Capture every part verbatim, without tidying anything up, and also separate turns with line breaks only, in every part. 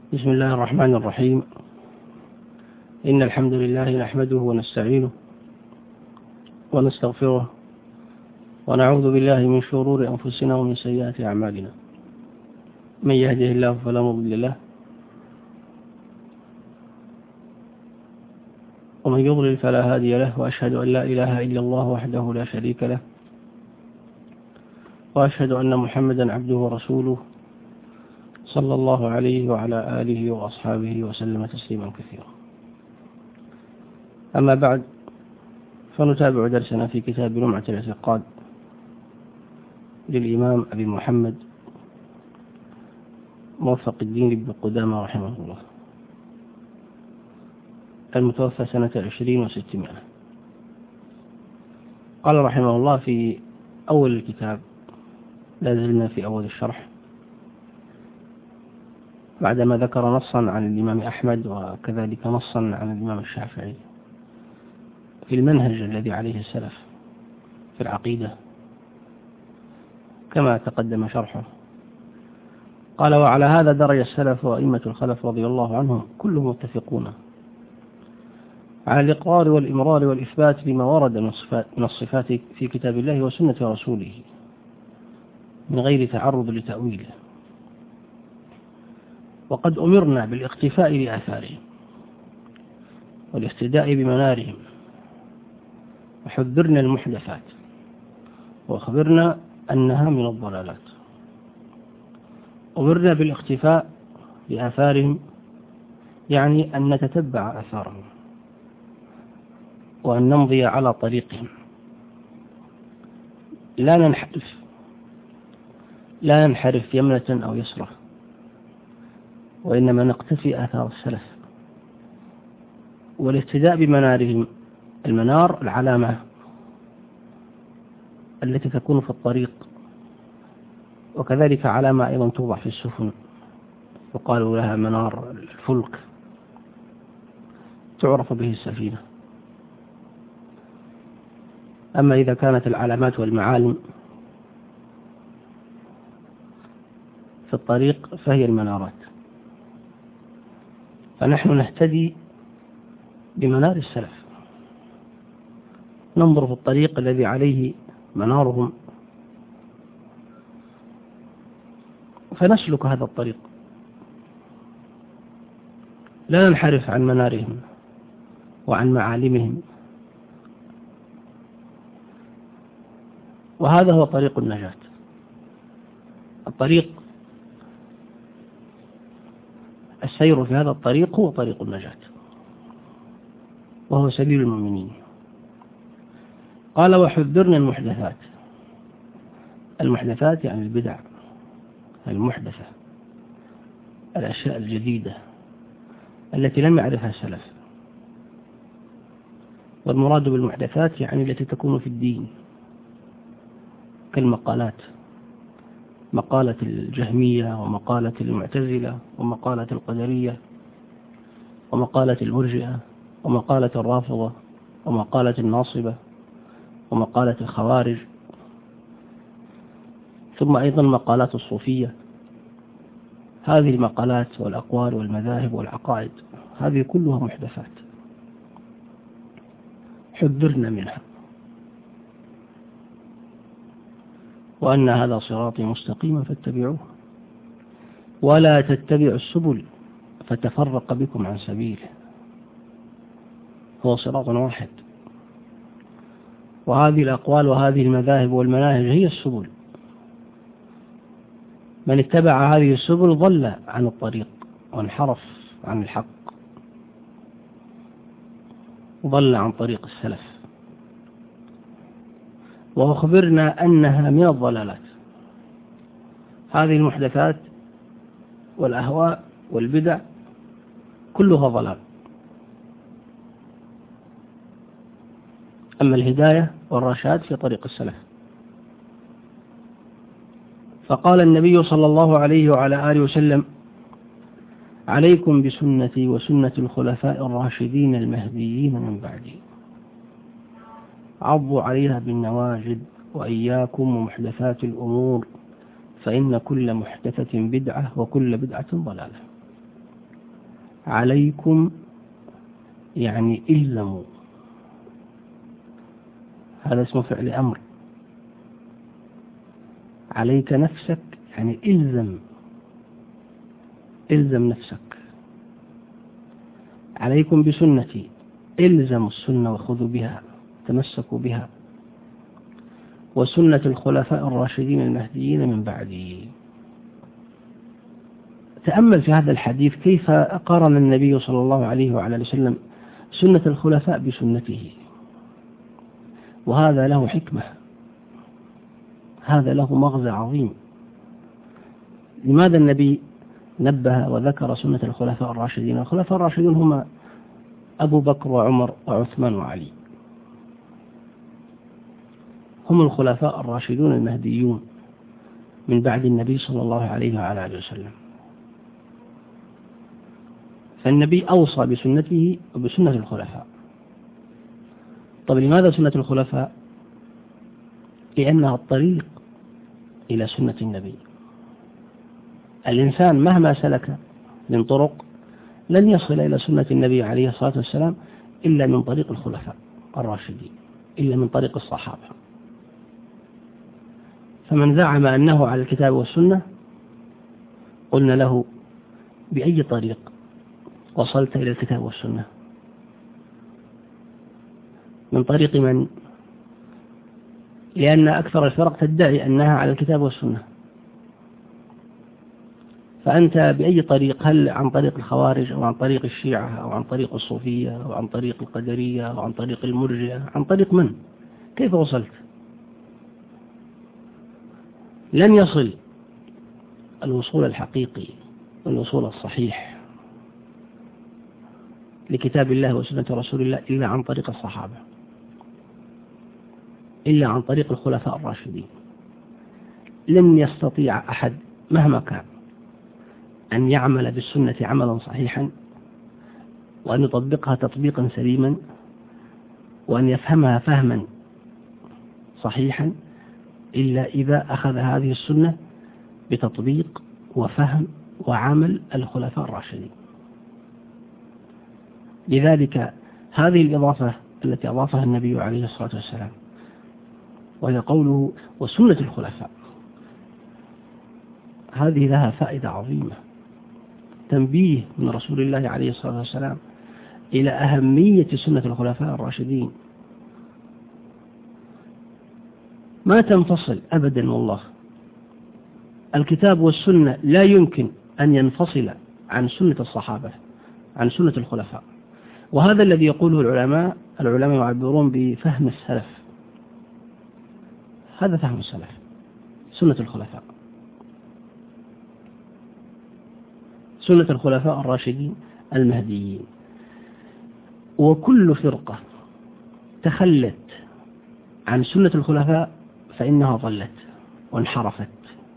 بسم الله الرحمن الرحيم. إن الحمد لله نحمده ونستعينه ونستغفره ونعوذ بالله من شرور أنفسنا ومن سيئات أعمالنا. من يهده الله فلا مضل له ومن يضلل فلا هادي له، وأشهد أن لا إله إلا الله وحده لا شريك له، وأشهد أن محمدا عبده ورسوله صلى الله عليه وعلى آله وأصحابه وسلم تسليما كثيرا. أما بعد، فنتابع درسنا في كتاب لمعة الاعتقاد للإمام أبي محمد موفق الدين بن قدامة رحمه الله، المتوفى سنة عشرين وستمائة. قال رحمه الله في أول الكتاب، لا زلنا في أول الشرح، بعدما ذكر نصا عن الإمام أحمد وكذلك نصا عن الإمام الشافعي في المنهج الذي عليه السلف في العقيدة كما تقدم شرحه. قال: وعلى هذا درج السلف وأئمة الخلف رضي الله عنهم كلهم متفقون على الإقرار والإمرار والإثبات لما ورد من الصفات في كتاب الله وسنة رسوله من غير تعرض لتأويله، وقد أمرنا بالاقتفاء لآثارهم والاهتداء بمنارهم، وحذرنا المحدثات وأخبرنا أنها من الضلالات. أمرنا بالاقتفاء لآثارهم يعني أن نتتبع آثارهم وأن نمضي على طريقهم، لا ننحرف لا ننحرف يمنة أو يسرة، وإنما نقتفي آثار السلف والاهتداء بمنارهم. المنار العلامة التي تكون في الطريق، وكذلك علامة أيضا توضع في السفن، يقال لها منار الفلك، تعرف به السفينة. أما إذا كانت العلامات والمعالم في الطريق فهي المنارات، فنحن نهتدي بمنار السلف، ننظر في الطريق الذي عليه منارهم فنسلك هذا الطريق، لا ننحرف عن منارهم وعن معالمهم. وهذا هو طريق النجاة. الطريق السير في هذا الطريق هو طريق النجاة، وهو سبيل المؤمنين. قال: وحذرنا المحدثات. المحدثات يعني البدع المحدثة، الأشياء الجديدة التي لم يعرفها السلف. والمراد بالمحدثات يعني التي تكون في الدين، كالمقالات، مقالة الجهمية ومقالة المعتزلة ومقالة القدرية ومقالة المرجئة ومقالة الرافضة ومقالة الناصبة ومقالة الخوارج، ثم أيضا مقالات الصوفية. هذه المقالات والأقوال والمذاهب والعقائد هذه كلها محدثات، حذرنا منها. وأن هذا صراطي مستقيما فاتبعوه ولا تتبعوا السبل فتفرق بكم عن سبيله. هو صراط واحد، وهذه الأقوال وهذه المذاهب والمناهج هي السبل. من اتبع هذه السبل ضل عن الطريق وانحرف عن الحق، ضل عن طريق السلف. وأخبرنا أنها من الضلالات. هذه المحدثات والأهواء والبدع كلها ضلال. أما الهداية والرشاد في طريق السلف. فقال النبي صلى الله عليه وعلى آله وسلم: عليكم بسنتي وسنة الخلفاء الراشدين المهديين من بعدي، عضوا عليها بالنواجذ، وإياكم ومحدثات الأمور، فإن كل محدثة بدعة وكل بدعة ضلالة. عليكم يعني إلزموا، هذا اسمه فعل أمر. عليك نفسك يعني إلزم، إلزم نفسك. عليكم بسنتي، إلزموا السنة وخذوا بها، تمسكوا بها، وسنة الخلفاء الراشدين المهديين من بعدي. تأمل في هذا الحديث كيف قارن النبي صلى الله عليه وعلى وسلم سنة الخلفاء بسنته، وهذا له حكمة، هذا له مغزى عظيم. لماذا النبي نبه وذكر سنة الخلفاء الراشدين؟ الخلفاء الراشدون هم أبو بكر وعمر وعثمان وعلي، هم الخلفاء الراشدون المهديون من بعد النبي صلى الله عليه وعلى آله وسلم. فالنبي أوصى بسنته وبسنة الخلفاء. طب لماذا سنة الخلفاء؟ لأنها الطريق إلى سنة النبي. الإنسان مهما سلك من طرق لن يصل إلى سنة النبي عليه الصلاة والسلام إلا من طريق الخلفاء الراشدين، إلا من طريق الصحابة. فمن زعم أنه على الكتاب والسنة قلنا له بأي طريق وصلت إلى الكتاب والسنة؟ من طريق من؟ لأن أكثر الفرق تدعي أنها على الكتاب والسنة، فأنت بأي طريق؟ هل عن طريق الخوارج أو عن طريق الشيعة أو عن طريق الصوفية أو عن طريق القدرية أو عن طريق المرجئة؟ عن طريق من؟ كيف وصلت؟ لن يصل الوصول الحقيقي والوصول الصحيح لكتاب الله وسنة رسول الله إلا عن طريق الصحابة، إلا عن طريق الخلفاء الراشدين. لن يستطيع أحد مهما كان أن يعمل بالسنة عملا صحيحا وأن يطبقها تطبيقا سليما وأن يفهمها فهما صحيحا إلا إذا أخذ هذه السنة بتطبيق وفهم وعمل الخلفاء الراشدين. لذلك هذه الإضافة التي أضافها النبي عليه الصلاة والسلام وهي قوله وسنة الخلفاء، هذه لها فائدة عظيمة، تنبيه من رسول الله عليه الصلاة والسلام إلى أهمية سنة الخلفاء الراشدين. ما تنفصل أبدا والله، الكتاب والسنة لا يمكن أن ينفصل عن سنة الصحابة، عن سنة الخلفاء. وهذا الذي يقوله العلماء العلماء يعبرون بفهم السلف، هذا فهم السلف، سنة الخلفاء، سنة الخلفاء الراشدين المهديين. وكل فرقة تخلت عن سنة الخلفاء فإنها ضلت وانحرفت.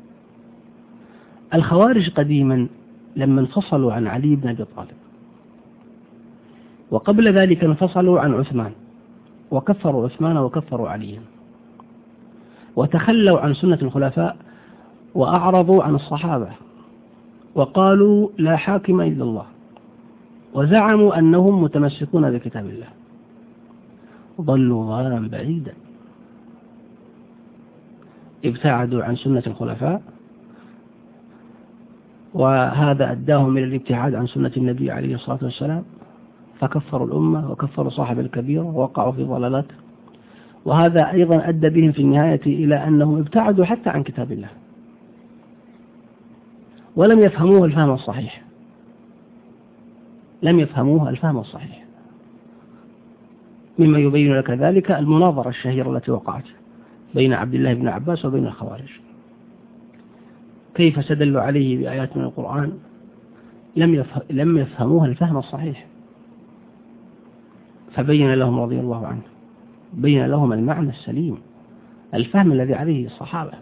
الخوارج قديما لما انفصلوا عن علي بن أبي طالب، وقبل ذلك انفصلوا عن عثمان وكفروا عثمان وكفروا عليا، وتخلوا عن سنة الخلفاء وأعرضوا عن الصحابة وقالوا لا حاكم إلا الله، وزعموا أنهم متمسكون بكتاب الله، ضلوا ضلالا بعيدا، ابتعدوا عن سنة الخلفاء، وهذا أداهم إلى الابتعاد عن سنة النبي عليه الصلاة والسلام، فكفروا الأمة وكفروا صاحب الكبير ووقعوا في ضلالات. وهذا أيضا أدى بهم في النهاية إلى أنهم ابتعدوا حتى عن كتاب الله ولم يفهموه الفهم الصحيح، لم يفهموه الفهم الصحيح. مما يبين لك ذلك المناظرة الشهيرة التي وقعت بين عبد الله بن عباس وبين الخوارج، كيف استدلوا عليه بآيات من القرآن لم يفهم لم يفهموها الفهم الصحيح، فبين لهم رضي الله عنه، بين لهم المعنى السليم، الفهم الذي عليه الصحابة.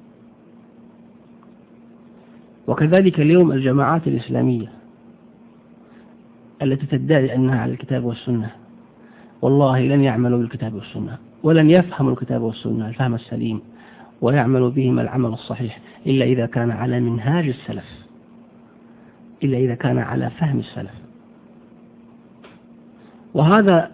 وكذلك اليوم الجماعات الإسلامية التي تدعي أنها على الكتاب والسنة، والله لن يعملوا بالكتاب والسنة ولن يفهموا الكتاب والسنة الفهم السليم ويعملوا بهما العمل الصحيح إلا إذا كان على منهاج السلف، إلا إذا كان على فهم السلف. وهذا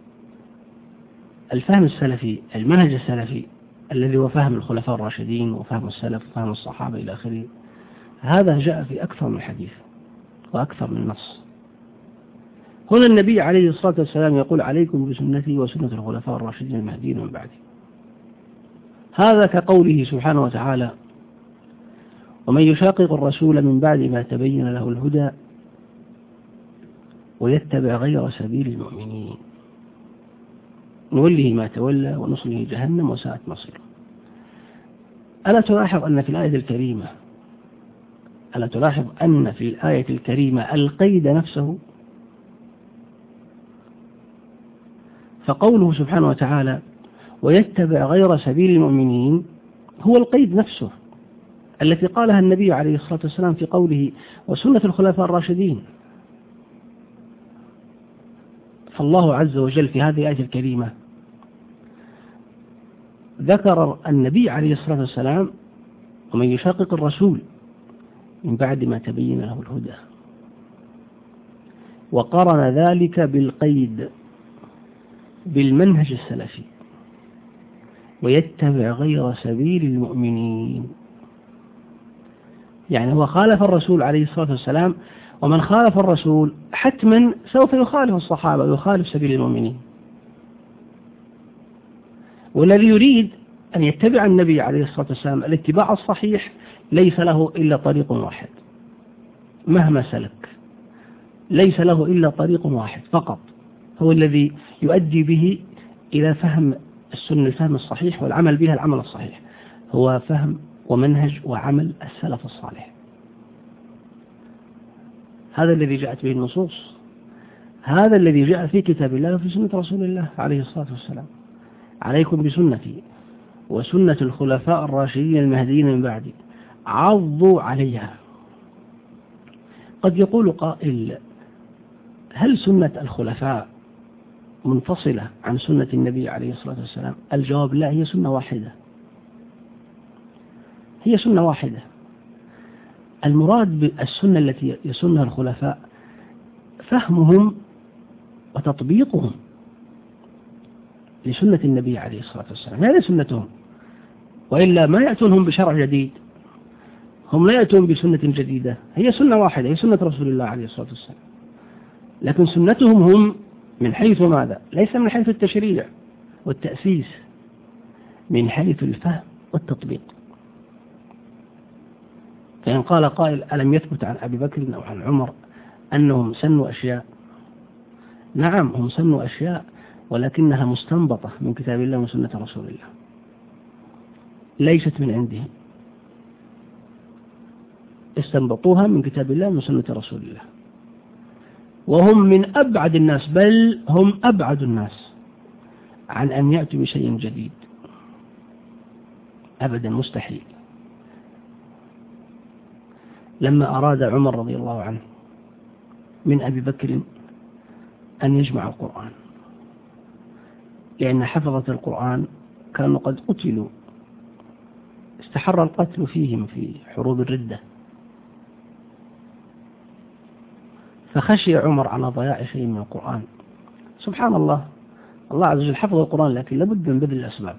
الفهم السلفي، المنهج السلفي الذي هو فهم الخلفاء الراشدين وفهم السلف وفهم الصحابة إلى آخره، هذا جاء في أكثر من حديث وأكثر من نص. هنا النبي عليه الصلاة والسلام يقول: عليكم بسنتي وسنة الخلفاء الراشدين المهديين من بعدي. هذا كقوله سبحانه وتعالى: ومن يشاقق الرسول من بعد ما تبين له الهدى ويتبع غير سبيل المؤمنين نوله ما تولى ونصله جهنم وساءت مصيره. ألا تلاحظ أن في الآية الكريمة ألا تلاحظ أن في الآية الكريمة القيد نفسه؟ فقوله سبحانه وتعالى: ويتبع غير سبيل المؤمنين هو القيد نفسه التي قالها النبي عليه الصلاة والسلام في قوله: وسنة الخلفاء الراشدين. فالله عز وجل في هذه الآية الكريمة ذكر النبي عليه الصلاة والسلام: ومن يشاقق الرسول من بعد ما تبين له الهدى، وقرن ذلك بالقيد بالمنهج السلفي: ويتبع غير سبيل المؤمنين. يعني هو خالف الرسول عليه الصلاة والسلام، ومن خالف الرسول حتما سوف يخالف الصحابة ويخالف سبيل المؤمنين. والذي يريد أن يتبع النبي عليه الصلاة والسلام الاتباع الصحيح ليس له إلا طريق واحد مهما سلك، ليس له إلا طريق واحد فقط هو الذي يؤدي به إلى فهم السنة الفهم الصحيح والعمل بها العمل الصحيح، هو فهم ومنهج وعمل السلف الصالح. هذا الذي جاءت به النصوص، هذا الذي جاء في كتاب الله وفي سنة رسول الله عليه الصلاة والسلام: عليكم بسنتي وسنة الخلفاء الراشدين المهديين من بعدي عضوا عليها. قد يقول قائل: هل سنة الخلفاء منفصلة عن سنة النبي عليه الصلاة والسلام؟ الجواب: لا، هي سنة واحدة، هي سنة واحدة. المراد بالسنة التي يسنها الخلفاء فهمهم وتطبيقهم لسنة النبي عليه الصلاة والسلام، هذه سنتهم، وإلا ما يأتونهم بشرع جديد، هم لا يأتون بسنة جديدة، هي سنة واحدة، هي سنة رسول الله عليه الصلاة والسلام. لكن سنتهم هم من حيث ماذا؟ ليس من حيث التشريع والتأسيس، من حيث الفهم والتطبيق. فإن قال قائل: ألم يثبت عن أبي بكر أو عن عمر أنهم سنوا أشياء؟ نعم، هم سنوا أشياء، ولكنها مستنبطة من كتاب الله وسنة رسول الله، ليست من عندهم، استنبطوها من كتاب الله وسنة رسول الله. وهم من أبعد الناس، بل هم أبعد الناس عن أن يأتوا بشيء جديد، أبدا مستحيل. لما أراد عمر رضي الله عنه من أبي بكر أن يجمع القرآن، لأن حفظة القرآن كانوا قد قتلوا، استحر القتل فيهم في حروب الردة، فخشي عمر على ضياع شيء من القرآن. سبحان الله، الله عز وجل حفظ القرآن، لكن لابد من بذل الأسباب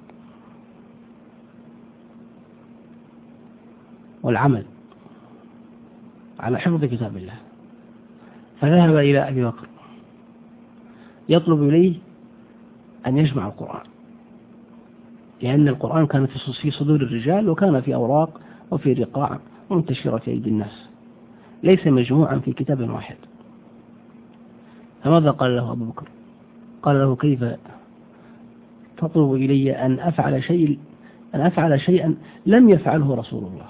والعمل على حفظ كتاب الله. فذهب إلى أبي بكر يطلب إليه أن يجمع القرآن، لأن القرآن كان في صدور الرجال، وكان في أوراق وفي رقاع منتشرة في أيدي الناس، ليس مجموعا في كتاب واحد. فماذا قال له أبو بكر؟ قال له: كيف تطلب إلي أن أفعل شيء أن أفعل شيئا لم يفعله رسول الله؟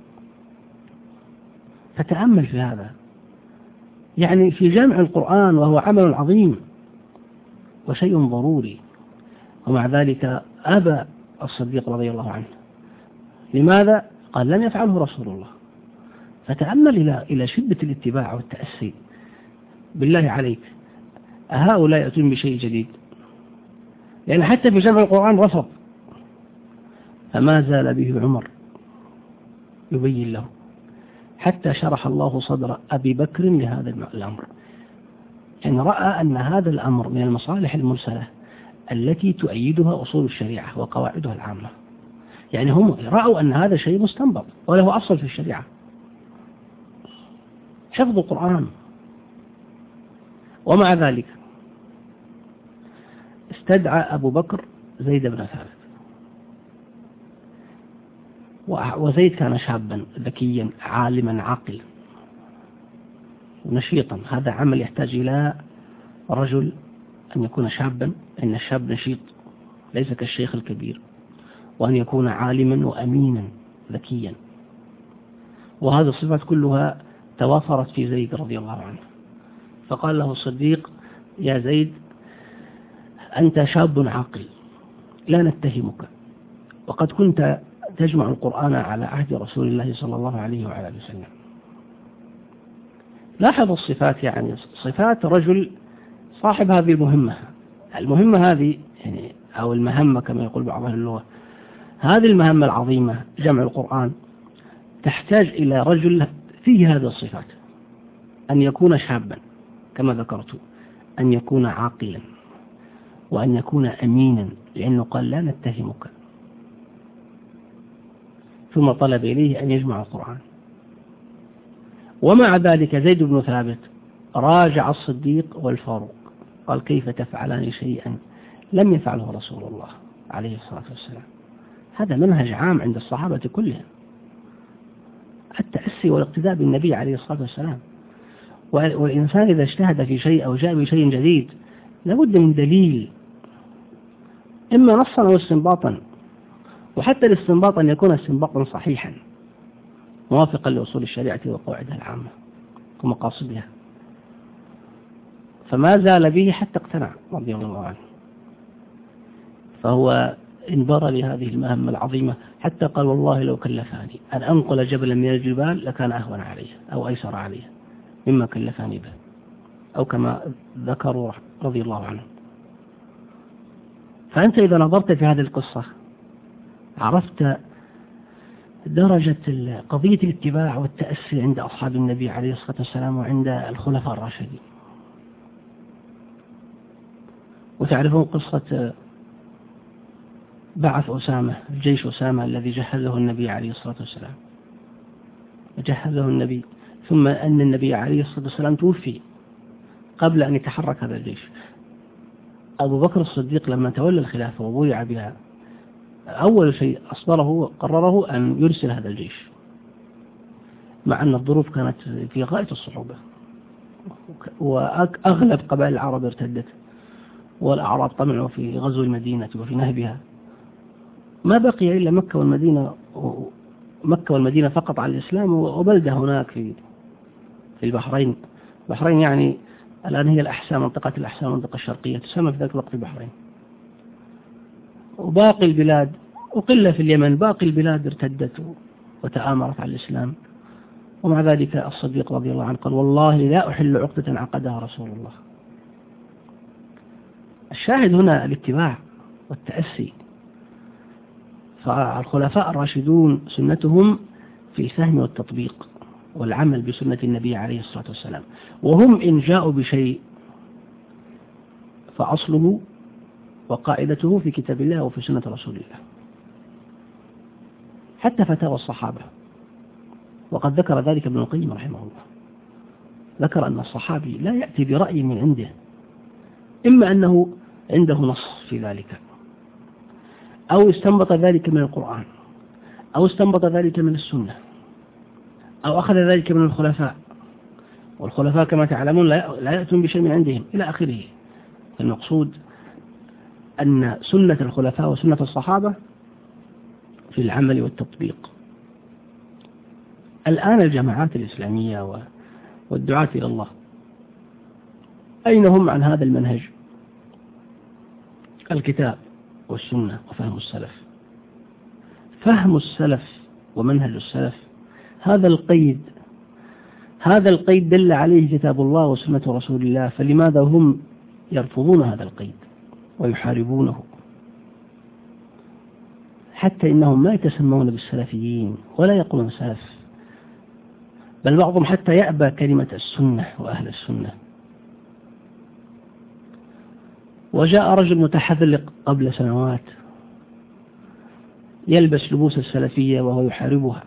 فتأمل في هذا، يعني في جمع القرآن وهو عمل عظيم وشيء ضروري، ومع ذلك أبى الصديق رضي الله عنه. لماذا؟ قال: لم يفعله رسول الله. فتأمل إلى إلى شدة الاتباع والتأسي. بالله عليك، هؤلاء يأتون بشيء جديد؟ لأن حتى في جمع القرآن رفض. فما زال به عمر يبين له، حتى شرح الله صدر أبي بكر لهذا الأمر. يعني رأى أن هذا الأمر من المصالح المرسلة التي تؤيدها أصول الشريعة وقواعدها العامة. يعني هم رأوا أن هذا شيء مستنبط وله أصل في الشريعة، حفظ القرآن. ومع ذلك استدعى أبو بكر زيد بن ثابت، وزيد كان شابا ذكيا عالما عاقلا نشيطا. هذا عمل يحتاج إلى رجل أن يكون شابا، إن الشاب نشيط ليس كالشيخ الكبير، وأن يكون عالما وأمينا ذكيا، وهذه الصفات كلها توافرت في زيد رضي الله عنه. فقال له الصديق: يا زيد، أنت شاب عاقل لا نتهمك، وقد كنت تجمع القرآن على عهد رسول الله صلى الله عليه وعلى آله وسلم. لاحظ الصفات، يعني صفات رجل صاحب هذه المهمة. المهمة هذه يعني أو المهمة كما يقول بعض أهل اللغة، هذه المهمة العظيمة جمع القرآن تحتاج إلى رجل فيه هذه الصفات: أن يكون شابا كما ذكرت، أن يكون عاقلا، وأن يكون أمينا، لأنه قال لا نتهمك. ثم طلب إليه أن يجمع القرآن. ومع ذلك زيد بن ثابت راجع الصديق والفاروق، قال: كيف تفعلان شيئا لم يفعله رسول الله عليه الصلاة والسلام؟ هذا منهج عام عند الصحابة كلهم، التأسي والاقتداء بالنبي عليه الصلاة والسلام. والإنسان إذا اجتهد في شيء أو جاء بشيء جديد لابد من دليل، إما نصا أو استنباطا، وحتى الاستنباط أن يكون استنباطا صحيحا موافقا لأصول الشريعة وقواعدها العامة ومقاصدها. فما زال به حتى اقتنع رضي الله عنه. فهو انبر لهذه المهمة العظيمة حتى قال: والله لو كلفاني أن أنقل جبلا من الجبال لكان أهون عليه أو أيسر عليه مما كلفاني به، أو كما ذكروا رضي الله عنه. فأنت إذا نظرت في هذه القصة عرفت درجة قضية الاتباع والتأسي عند أصحاب النبي عليه الصلاة والسلام وعند الخلفاء الراشدين. وتعرفون قصة بعث أسامة، جيش أسامة الذي جهزه النبي عليه الصلاة والسلام، جهزه النبي، ثم أن النبي عليه الصلاة والسلام توفي قبل أن يتحرك هذا الجيش. أبو بكر الصديق لما تولى الخلافة وبويع بها، أول شيء أصدره وقرره أن يرسل هذا الجيش، مع أن الظروف كانت في غاية الصعوبة، وأغلب قبائل العرب ارتدت، والأعراب طمعوا في غزو المدينة وفي نهبها. ما بقي إلا مكة والمدينة، مكة والمدينة فقط على الإسلام، وبلدة هناك في في البحرين. البحرين يعني الآن هي الأحساء، منطقة الأحساء، المنطقة الشرقية تسمى في ذلك الوقت البحرين. وباقي البلاد وقلة في اليمن، باقي البلاد ارتدت وتآمرت على الإسلام. ومع ذلك الصديق رضي الله عنه قال: والله لا أحل عقدة عقدها رسول الله. الشاهد هنا الاتباع والتأسي. فالخلفاء الراشدون سنتهم في الفهم والتطبيق والعمل بسنة النبي عليه الصلاة والسلام، وهم إن جاءوا بشيء فأصله وقاعدته في كتاب الله وفي سنة رسول الله. حتى فتاوى الصحابة، وقد ذكر ذلك ابن القيم رحمه الله، ذكر أن الصحابي لا يأتي برأي من عنده، إما أنه عنده نص في ذلك، أو استنبط ذلك من القرآن، أو استنبط ذلك من السنة، أو أخذ ذلك من الخلفاء. والخلفاء كما تعلمون لا يأتون بشيء من عندهم إلى آخره. المقصود أن سنة الخلفاء وسنة الصحابة في العمل والتطبيق. الآن الجماعات الإسلامية والدعاة إلى الله أين هم عن هذا المنهج؟ الكتاب والسنة وفهم السلف. فهم السلف ومنهج السلف، هذا القيد هذا القيد دل عليه كتاب الله وسنة رسول الله، فلماذا هم يرفضون هذا القيد ويحاربونه؟ حتى إنهم ما يتسمون بالسلفيين ولا يقولون سلف، بل بعضهم حتى يأبى كلمة السنة وأهل السنة. وجاء رجل متحذلق قبل سنوات يلبس لبوس السلفية وهو يحاربها،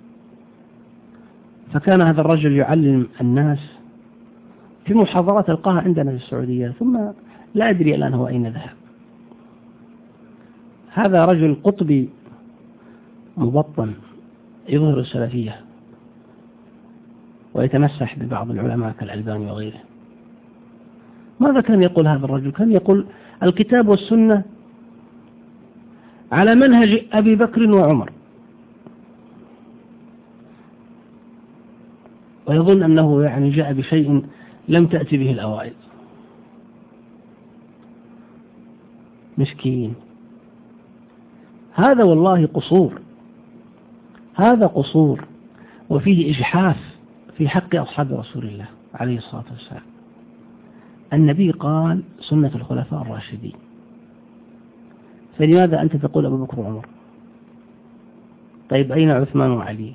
فكان هذا الرجل يعلم الناس في محاضرات ألقاها عندنا في السعودية، ثم لا أدري الآن هو أين ذهب. هذا رجل قطبي مبطن يظهر السلفية ويتمسح ببعض العلماء كالألباني وغيره. ماذا كان يقول هذا الرجل؟ كان يقول الكتاب والسنة على منهج أبي بكر وعمر، ويظن أنه يعني جاء بشيء لم تأتي به الأوائل. مسكين، هذا والله قصور، هذا قصور وفيه إجحاف في حق أصحاب رسول الله عليه الصلاة والسلام. النبي قال سنة الخلفاء الراشدين، فلماذا أنت تقول أبو بكر وعمر؟ طيب أين عثمان وعلي؟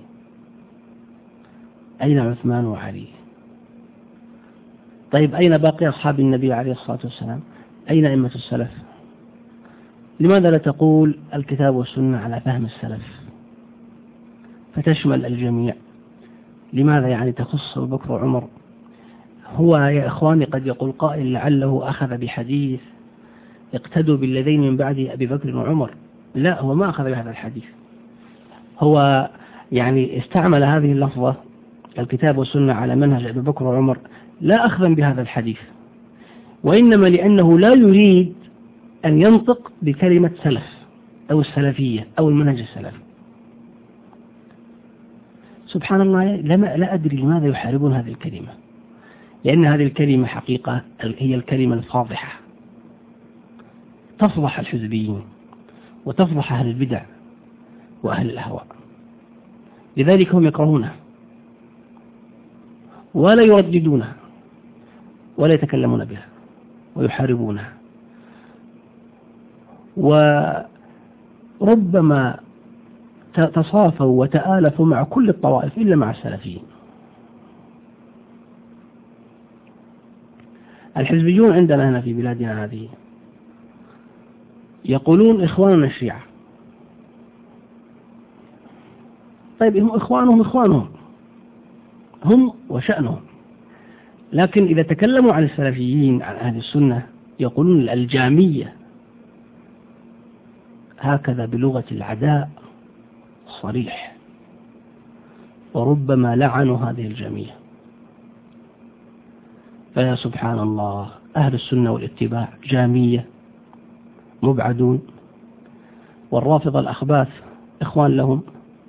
أين عثمان وعلي؟ طيب أين باقي أصحاب النبي عليه الصلاة والسلام؟ أين أئمة السلف؟ لماذا لا تقول الكتاب والسنة على فهم السلف فتشمل الجميع؟ لماذا يعني تخص أبو بكر وعمر؟ هو يا إخواني قد يقول قائل لعله أخذ بحديث اقتدوا بالذين من بعد أبي بكر وعمر. لا، هو ما أخذ بهذا الحديث، هو يعني استعمل هذه اللفظة الكتاب والسنة على منهج أبي بكر وعمر لا أخذا بهذا الحديث، وإنما لأنه لا يريد أن ينطق بكلمة سلف أو السلفية أو المنهج السلفي. سبحان الله، لا أدري لماذا يحاربون هذه الكلمة، لأن هذه الكلمة حقيقة هي الكلمة الفاضحة، تفضح الحزبيين وتفضح أهل البدع وأهل الأهواء، لذلك هم يكرهونها ولا يرددونها ولا يتكلمون بها ويحاربونها. وربما تصافوا وتآلفوا مع كل الطوائف إلا مع السلفيين. الحزبيون عندنا هنا في بلادنا هذه يقولون إخواننا الشيعة. طيب هم إخوانهم إخوانهم هم وشأنهم، لكن إذا تكلموا عن السلفيين عن أهل السنة يقولون الجامية، هكذا بلغة العداء صريح، وربما لعنوا هذه الجامية. فيا سبحان الله، أهل السنة والاتباع جامية مبعدون، والرافضة الأخباث إخوان لهم.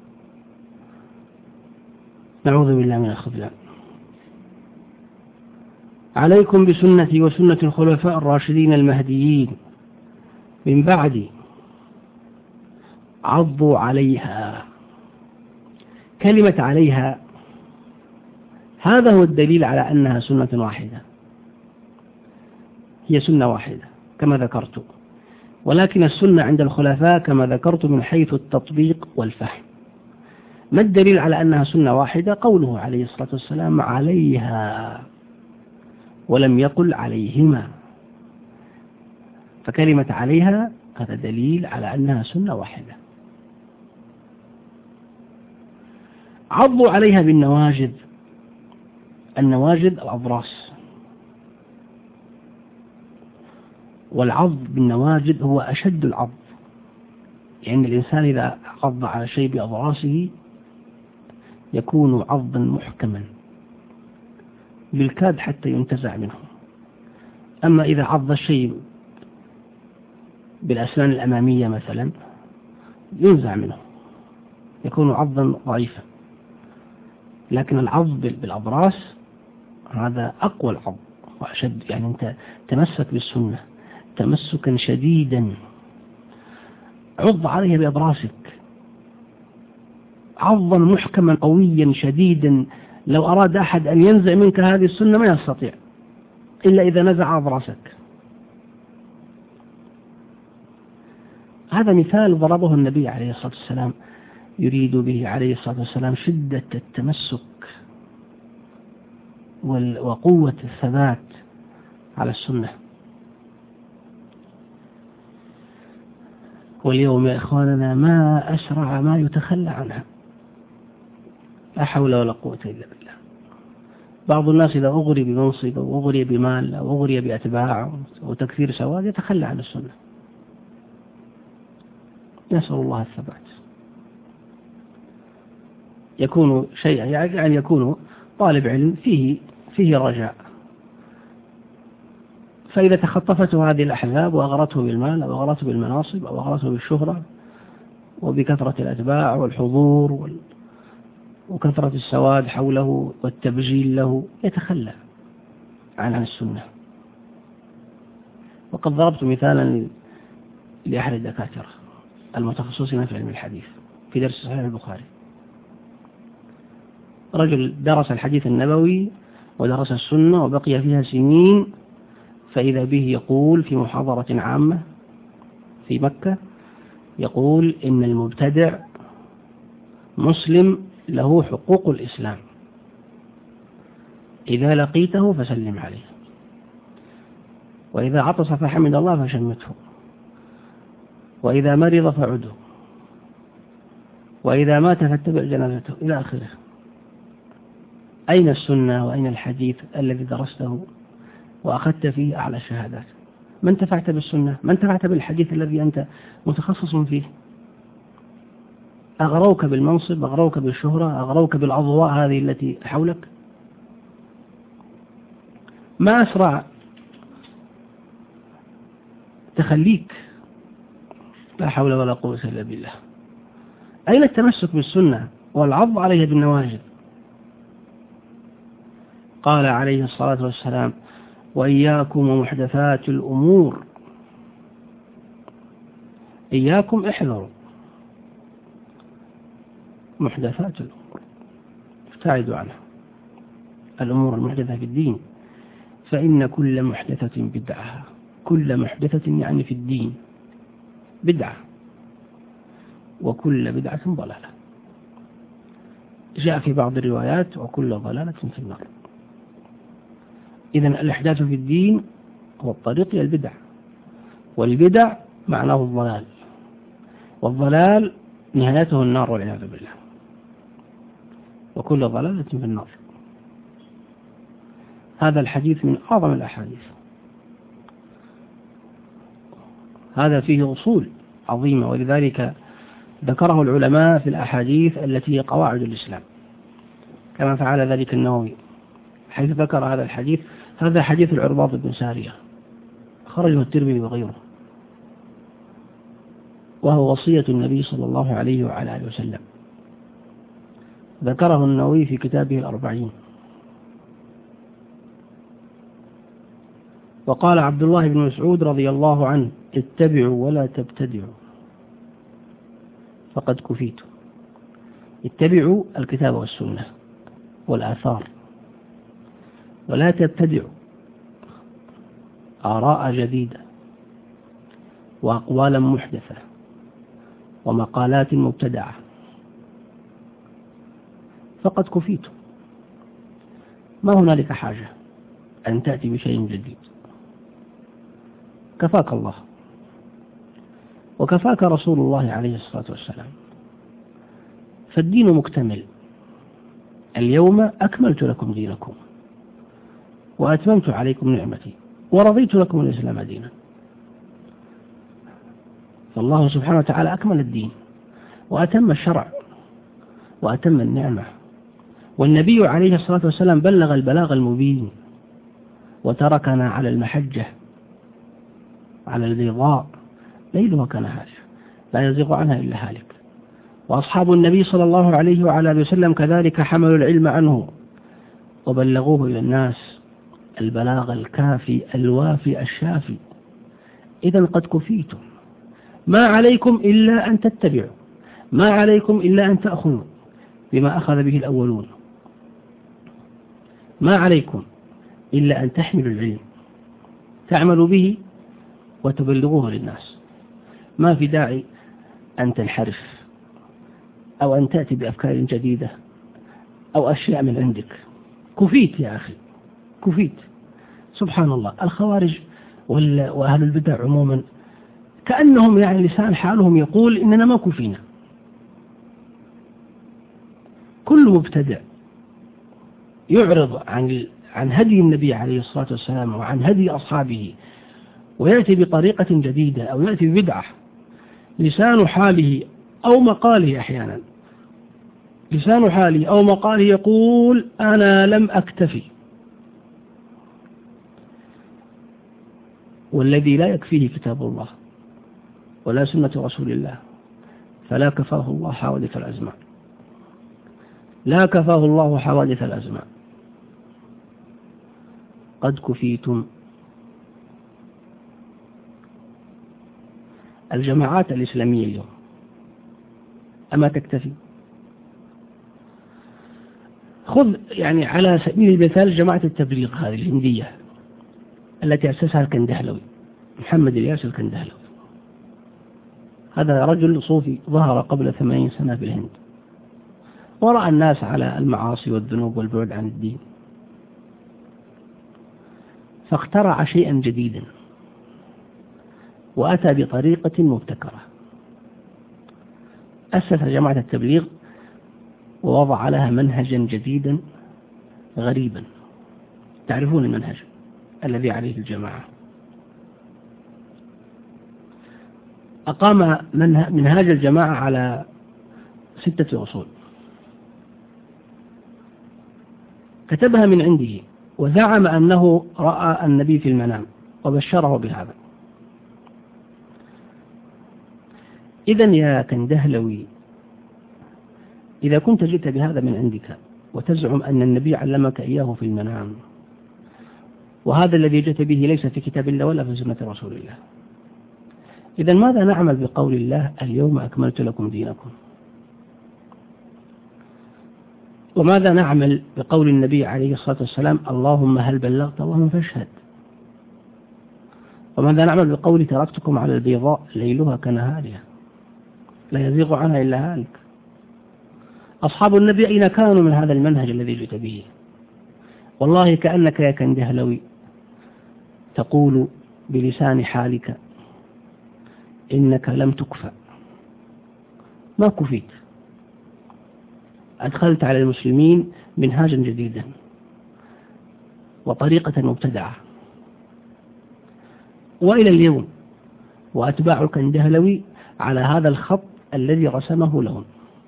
نعوذ بالله من الخذلان. عليكم بسنتي وسنة الخلفاء الراشدين المهديين من بعدي عضوا عليها. كلمة عليها هذا هو الدليل على أنها سنة واحدة، هي سنة واحدة كما ذكرت، ولكن السنة عند الخلفاء كما ذكرت من حيث التطبيق والفهم. ما الدليل على أنها سنة واحدة؟ قوله عليه الصلاة والسلام عليها، ولم يقل عليهما، فكلمة عليها هذا دليل على أنها سنة واحدة. عضوا عليها بالنواجذ، النواجذ الأضراس، والعض بالنواجذ هو أشد العض، يعني الإنسان إذا عض على شيء بأضراسه يكون عضا محكما بالكاد حتى ينتزع منه. أما إذا عض الشيء بالأسنان الأمامية مثلا ينزع منه، يكون عضا ضعيفا. لكن العض بالأضراس هذا أقوى العض وأشد، يعني أنت تمسك بالسنة تمسكا شديدا، عض عليها بأضراسك عضا محكما قويا شديدا، لو أراد أحد أن ينزع منك هذه السنة ما يستطيع إلا إذا نزع أضراسك. هذا مثال ضربه النبي عليه الصلاة والسلام، يريد به عليه الصلاة والسلام شدة التمسك وقوة الثبات على السنة. واليوم يا إخواننا ما أسرع ما يتخلى عنها، لا حول ولا قوة إلا بالله. بعض الناس إذا أغري بمنصب أو أغري بمال أو أغري بأتباع أو تكثير سواد يتخلى عن السنة. نسأل الله الثبات. يكون شيئا يعني يكون طالب علم فيه فيه رجاء، فإذا تخطفته هذه الأحزاب وأغرته بالمال أو أغرته بالمناصب أو أغرته بالشهرة وبكثرة الأتباع والحضور وال... وكثرة السواد حوله والتبجيل له يتخلى عن عن السنة. وقد ضربت مثالا لأحد الدكاترة المتخصصين في علم الحديث في درس صحيح البخاري. رجل درس الحديث النبوي ودرس السنة وبقي فيها سنين، فإذا به يقول في محاضرة عامة في مكة، يقول إن المبتدع مسلم له حقوق الإسلام، إذا لقيته فسلم عليه، وإذا عطس فحمد الله فشمته، وإذا مرض فعده، وإذا مات فاتبع جنازته، إلى آخره. أين السنة وأين الحديث الذي درسته وأخذت فيه أعلى الشهادات؟ ما انتفعت بالسنة؟ ما انتفعت بالحديث الذي أنت متخصص فيه؟ أغروك بالمنصب، أغروك بالشهرة، أغروك بالأضواء هذه التي حولك. ما أسرع تخليك، لا حول ولا قوة إلا بالله. أين التمسك بالسنة والعض عليها بالنواجذ؟ قال عليه الصلاة والسلام: وإياكم ومحدثات الأمور، إياكم احذروا محدثات الأمور، ابتعدوا عنها، الأمور المحدثة في الدين، فإن كل محدثة بدعة. كل محدثة يعني في الدين بدعة، وكل بدعة ضلالة. جاء في بعض الروايات: وكل ضلالة في النار. إذن الإحداث في الدين هو الطريق إلى البدع، والبدع معناه الضلال، والضلال نهايته النار والعياذ بالله، وكل ضلالة في النار. هذا الحديث من أعظم الأحاديث، هذا فيه أصول عظيمة، ولذلك ذكره العلماء في الأحاديث التي هي قواعد الإسلام، كما فعل ذلك النووي حيث ذكر هذا الحديث. هذا حديث العرباض بن سارية، خرجه الترمذي وغيره، وهو وصية النبي صلى الله عليه وعلى آله وسلم، ذكره النووي في كتابه الأربعين. وقال عبد الله بن مسعود رضي الله عنه: اتبعوا ولا تبتدعوا فقد كفيتم. اتبعوا الكتاب والسنة والآثار، ولا تبتدعوا آراء جديدة وأقوالا محدثة ومقالات مبتدعة فقد كفيتم. ما هنالك حاجة أن تأتي بشيء جديد، كفاك الله وكفاك رسول الله عليه الصلاة والسلام، فالدين مكتمل. اليوم أكملت لكم دينكم وأتممت عليكم نعمتي ورضيت لكم الإسلام دينا. فالله سبحانه وتعالى أكمل الدين وأتم الشرع وأتم النعمة، والنبي عليه الصلاة والسلام بلغ البلاغ المبين وتركنا على المحجة على البيضاء ليلها كنهارها لا يزيغ عنها إلا هالك. وأصحاب النبي صلى الله عليه وعلى آله وسلم كذلك حملوا العلم عنه وبلغوه إلى الناس البلاغ الكافي الوافي الشافي. إذن قد كفيتم، ما عليكم إلا أن تتبعوا، ما عليكم إلا أن تأخذوا بما أخذ به الأولون، ما عليكم إلا أن تحملوا العلم تعملوا به وتبلغوه للناس. ما في داعي أن تنحرف أو أن تأتي بأفكار جديدة أو أشياء من عندك. كفيت يا أخي، كفيت. سبحان الله، الخوارج وأهل البدع عموما كأنهم يعني لسان حالهم يقول إننا ما كفينا. كل مبتدع يعرض عن عن هدي النبي عليه الصلاة والسلام وعن هدي أصحابه ويأتي بطريقة جديدة أو يأتي ببدعة، لسان حاله أو مقاله أحيانا لسان حاله أو مقاله يقول أنا لم أكتفي، والذي لا يكفيه كتاب الله ولا سنة رسول الله فلا كفاه الله حوادث الأزمان، لا كفاه الله حوادث الأزمان. قد كفيتم. الجماعات الإسلامية اليوم أما تكتفي؟ خذ يعني على سبيل المثال جماعة التبليغ هذه الهندية التي أسسها الكندهلوي، محمد الياس الكندهلوي. هذا رجل صوفي ظهر قبل ثمانين سنة في الهند، ورأى الناس على المعاصي والذنوب والبعد عن الدين، فاخترع شيئا جديدا وأتى بطريقة مبتكرة. أسس جماعة التبليغ ووضع لها منهجا جديدا غريبا. تعرفون المنهج الذي عليه الجماعة؟ أقام منهاج الجماعة على ستة أصول، كتبها من عنده وزعم أنه رأى النبي في المنام وبشره بهذا. إذن يا كندهلوي، إذا كنت جئت بهذا من عندك وتزعم أن النبي علمك إياه في المنام، وهذا الذي جئت به ليس في كتاب الله ولا في سنة رسول الله، إذن ماذا نعمل بقول الله اليوم أكملت لكم دينكم؟ وماذا نعمل بقول النبي عليه الصلاة والسلام اللهم هل بلغت اللهم فاشهد؟ وماذا نعمل بقول تركتكم على البيضاء ليلها كنهارها لا يزيغ عنها إلا هالك؟ أصحاب النبي أين كانوا من هذا المنهج الذي جئت به؟ والله كأنك يا كندهلوي تقول بلسان حالك إنك لم تكفى، ما كفيت، أدخلت على المسلمين منهاجا جديدا وطريقة مبتدعة، وإلى اليوم وأتباع الكندهلوي على هذا الخط الذي رسمه لهم.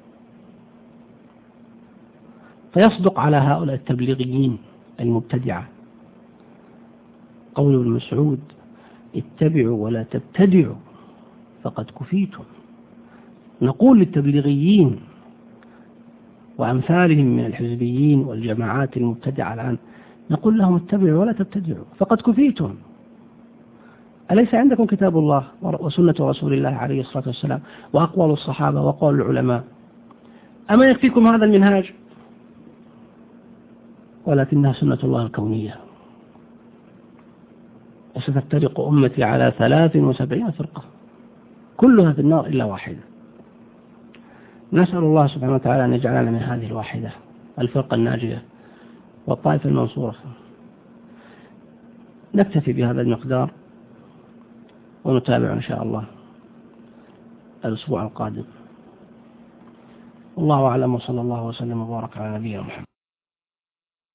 فيصدق على هؤلاء التبليغيين المبتدعة قول ابن مسعود اتبعوا ولا تبتدعوا فقد كفيتم. نقول للتبليغيين وأمثالهم من الحزبيين والجماعات المبتدعة الآن، نقول لهم اتبعوا ولا تبتدعوا فقد كفيتم. أليس عندكم كتاب الله وسنة رسول الله عليه الصلاة والسلام وأقوال الصحابة وأقوال العلماء؟ أما يكفيكم هذا المنهاج؟ ولكنها سنة الله الكونية. وستفترق أمتي على ثلاث وسبعين فرقة كلها في النار إلا واحدة. نسأل الله سبحانه وتعالى أن يجعلنا من هذه الواحدة، الفرقة الناجية والطائفة المنصورة. نكتفي بهذا المقدار ونتابع إن شاء الله الأسبوع القادم. والله أعلم، وصلى الله وسلم وبارك على نبينا محمد.